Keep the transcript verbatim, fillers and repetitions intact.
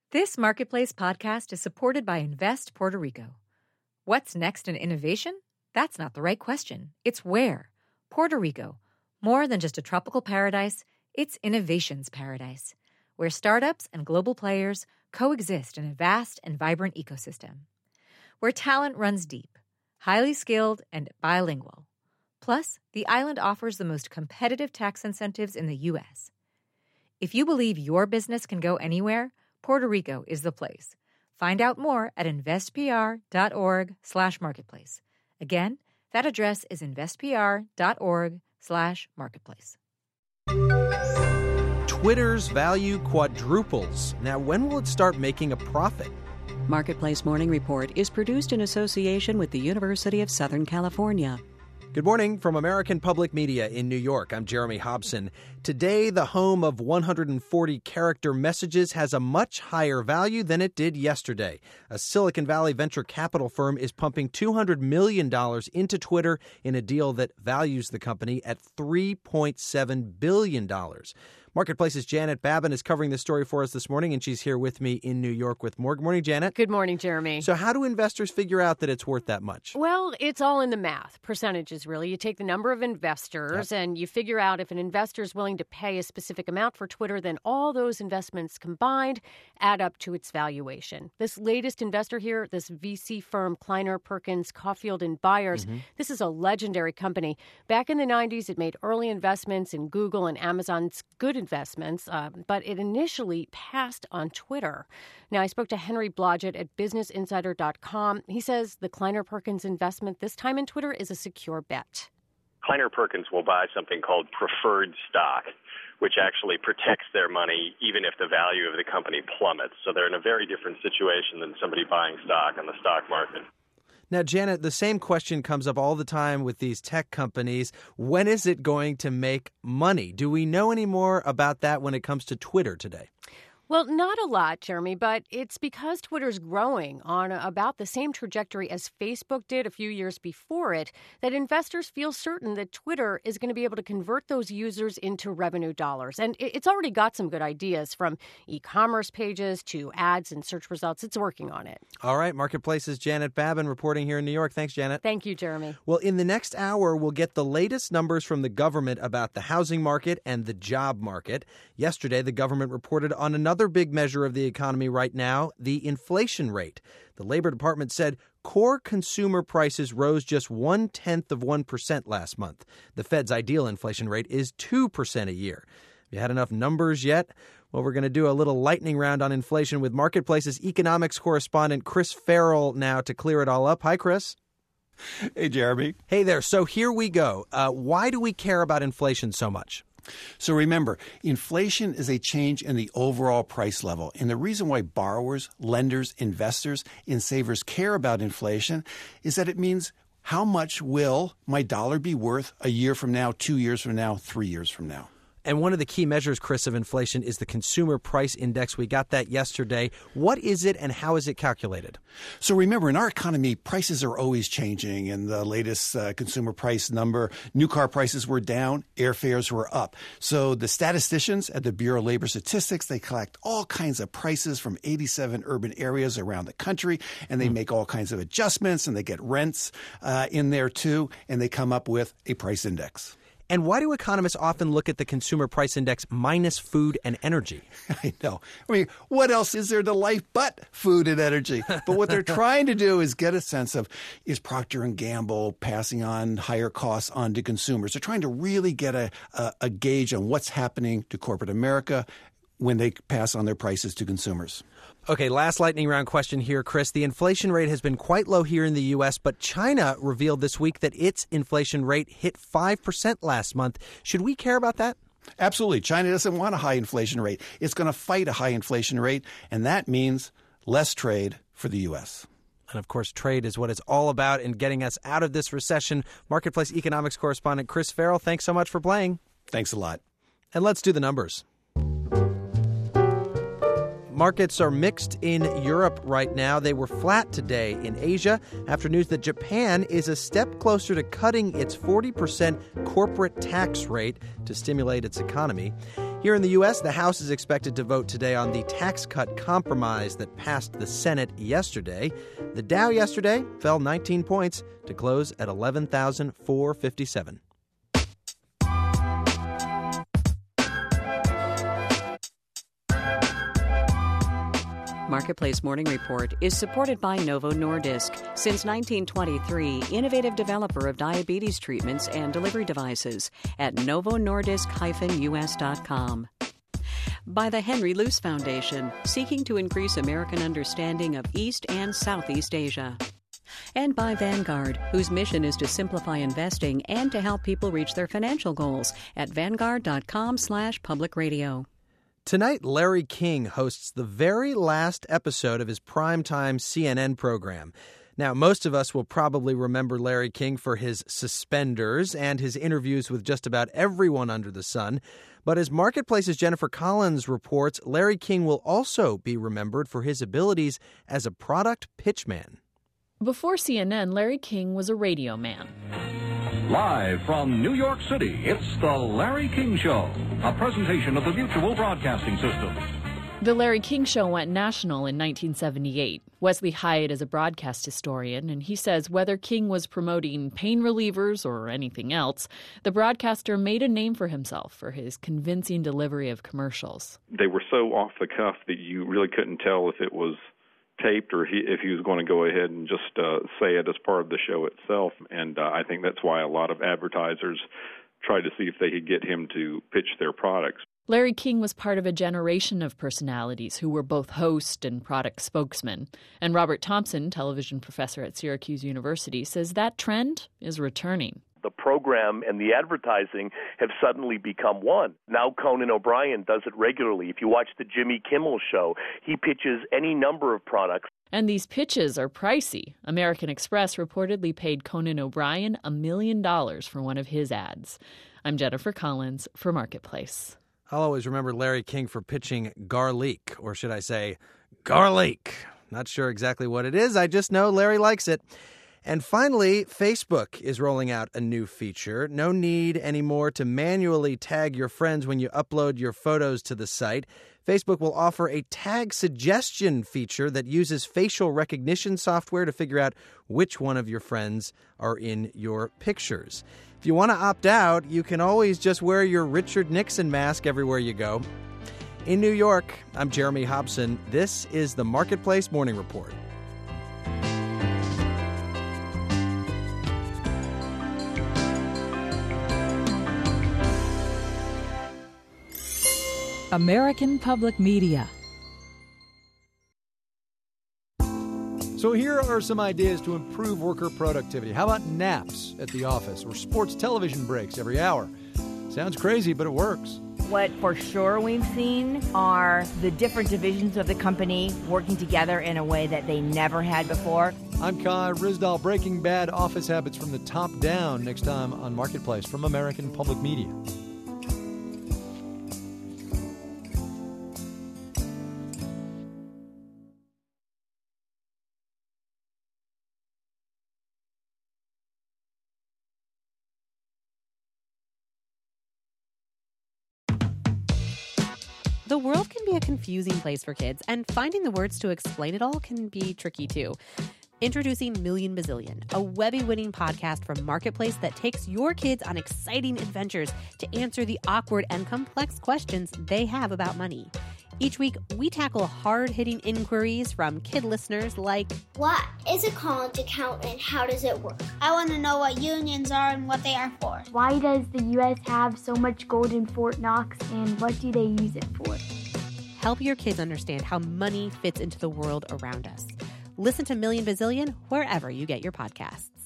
This Marketplace podcast is supported by Invest Puerto Rico. What's next in innovation? That's not the right question. It's where. Puerto Rico. More than just a tropical paradise, it's innovation's paradise, where startups and global players coexist in a vast and vibrant ecosystem. Where talent runs deep, highly skilled, and bilingual. Plus, the island offers the most competitive tax incentives in the U S. If you believe your business can go anywhere, Puerto Rico is the place. Find out more at investpr.org slash marketplace. Again, that address is investpr.org slash marketplace. Twitter's value quadruples. Now, when will it start making a profit? Marketplace Morning Report is produced in association with the University of Southern California. Good morning from American Public Media in New York. I'm Jeremy Hobson. Today, the home of one hundred forty character messages has a much higher value than it did yesterday. A Silicon Valley venture capital firm is pumping two hundred million dollars into Twitter in a deal that values the company at three point seven billion dollars. Marketplace's Janet Babin is covering this story for us this morning, and she's here with me in New York with more. Good morning, Janet. Good morning, Jeremy. So how do investors figure out that it's worth that much? Well, it's all in the math, percentages, really. You take the number of investors yep. and you figure out if an investor is willing to pay a specific amount for Twitter, then all those investments combined add up to its valuation. This latest investor here, this V C firm, Kleiner Perkins, Caulfield and Byers, mm-hmm. this is a legendary company. Back in the nineties, it made early investments in Google and Amazon's good investments, uh, but it initially passed on Twitter. Now, I spoke to Henry Blodgett at business insider dot com. He says the Kleiner Perkins investment this time in Twitter is a secure bet. Kleiner Perkins will buy something called preferred stock, which actually protects their money even if the value of the company plummets. So they're in a very different situation than somebody buying stock on the stock market. Now, Janet, the same question comes up all the time with these tech companies. When is it going to make money? Do we know any more about that when it comes to Twitter today? Well, not a lot, Jeremy, but it's because Twitter's growing on about the same trajectory as Facebook did a few years before it that investors feel certain that Twitter is going to be able to convert those users into revenue dollars. And it's already got some good ideas, from e-commerce pages to ads and search results. It's working on it. All right. Marketplace's Janet Babin reporting here in New York. Thanks, Janet. Thank you, Jeremy. Well, in the next hour, we'll get the latest numbers from the government about the housing market and the job market. Yesterday, the government reported on another Another big measure of the economy right now, the inflation rate. The Labor Department said core consumer prices rose just one-tenth of one percent last month. The Fed's ideal inflation rate is two percent a year. Have you had enough numbers yet? Well, we're going to do a little lightning round on inflation with Marketplace's economics correspondent Chris Farrell now to clear it all up. Hi, Chris. Hey, Jeremy. Hey there. So here we go. Uh, why do we care about inflation so much? So remember, inflation is a change in the overall price level. And the reason why borrowers, lenders, investors, and savers care about inflation is that it means how much will my dollar be worth a year from now, two years from now, three years from now. And one of the key measures, Chris, of inflation is the Consumer Price Index. We got that yesterday. What is it and how is it calculated? So remember, in our economy, prices are always changing. In the latest uh, consumer price number, new car prices were down, airfares were up. So the statisticians at the Bureau of Labor Statistics, they collect all kinds of prices from eighty-seven urban areas around the country, and they mm. make all kinds of adjustments, and they get rents uh, in there too, and they come up with a price index. And why do economists often look at the Consumer Price Index minus food and energy? I know. I mean, what else is there to life but food and energy? But what they're trying to do is get a sense of, is Procter and Gamble passing on higher costs on to consumers? They're trying to really get a, a, a gauge on what's happening to corporate America when they pass on their prices to consumers. Okay, last lightning round question here, Chris. The inflation rate has been quite low here in the U S, but China revealed this week that its inflation rate hit five percent last month. Should we care about that? Absolutely. China doesn't want a high inflation rate. It's going to fight a high inflation rate, and that means less trade for the U S. And, of course, trade is what it's all about in getting us out of this recession. Marketplace economics correspondent Chris Farrell, thanks so much for playing. Thanks a lot. And let's do the numbers. Markets are mixed in Europe right now. They were flat today in Asia after news that Japan is a step closer to cutting its forty percent corporate tax rate to stimulate its economy. Here in the U S, the House is expected to vote today on the tax cut compromise that passed the Senate yesterday. The Dow yesterday fell nineteen points to close at eleven thousand four hundred fifty-seven. Marketplace Morning Report is supported by Novo Nordisk. Since nineteen twenty-three, innovative developer of diabetes treatments and delivery devices at novo nordisk dash u s dot com. By the Henry Luce Foundation, seeking to increase American understanding of East and Southeast Asia. And by Vanguard, whose mission is to simplify investing and to help people reach their financial goals at vanguard dot com slash public radio. Tonight, Larry King hosts the very last episode of his primetime C N N program. Now, most of us will probably remember Larry King for his suspenders and his interviews with just about everyone under the sun. But as Marketplace's Jennifer Collins reports, Larry King will also be remembered for his abilities as a product pitchman. Before C N N, Larry King was a radio man. Live from New York City, it's The Larry King Show, a presentation of the Mutual Broadcasting System. The Larry King Show went national in nineteen seventy-eight. Wesley Hyatt is a broadcast historian, and he says whether King was promoting pain relievers or anything else, the broadcaster made a name for himself for his convincing delivery of commercials. They were so off the cuff that you really couldn't tell if it was taped or he, if he was going to go ahead and just uh, say it as part of the show itself. And uh, I think that's why a lot of advertisers tried to see if they could get him to pitch their products. Larry King was part of a generation of personalities who were both host and product spokesman. And Robert Thompson, television professor at Syracuse University, says that trend is returning. The program and the advertising have suddenly become one. Now Conan O'Brien does it regularly. If you watch the Jimmy Kimmel Show, he pitches any number of products. And these pitches are pricey. American Express reportedly paid Conan O'Brien a million dollars for one of his ads. I'm Jennifer Collins for Marketplace. I'll always remember Larry King for pitching garlic, or should I say garlic. Not sure exactly what it is. I just know Larry likes it. And finally, Facebook is rolling out a new feature. No need anymore to manually tag your friends when you upload your photos to the site. Facebook will offer a tag suggestion feature that uses facial recognition software to figure out which one of your friends are in your pictures. If you want to opt out, you can always just wear your Richard Nixon mask everywhere you go. In New York, I'm Jeremy Hobson. This is the Marketplace Morning Report. American Public Media. So here are some ideas to improve worker productivity. How about naps at the office or sports television breaks every hour? Sounds crazy, but it works. What for sure we've seen are the different divisions of the company working together in a way that they never had before. I'm Kai Ryssdal, breaking bad office habits from the top down, next time on Marketplace from American Public Media. The world can be a confusing place for kids, and finding the words to explain it all can be tricky too. Introducing Million Bazillion, a Webby-winning podcast from Marketplace that takes your kids on exciting adventures to answer the awkward and complex questions they have about money. Each week, we tackle hard-hitting inquiries from kid listeners like, what is a college account and how does it work? I want to know what unions are and what they are for. Why does the U S have so much gold in Fort Knox and what do they use it for? Help your kids understand how money fits into the world around us. Listen to Million Bazillion wherever you get your podcasts.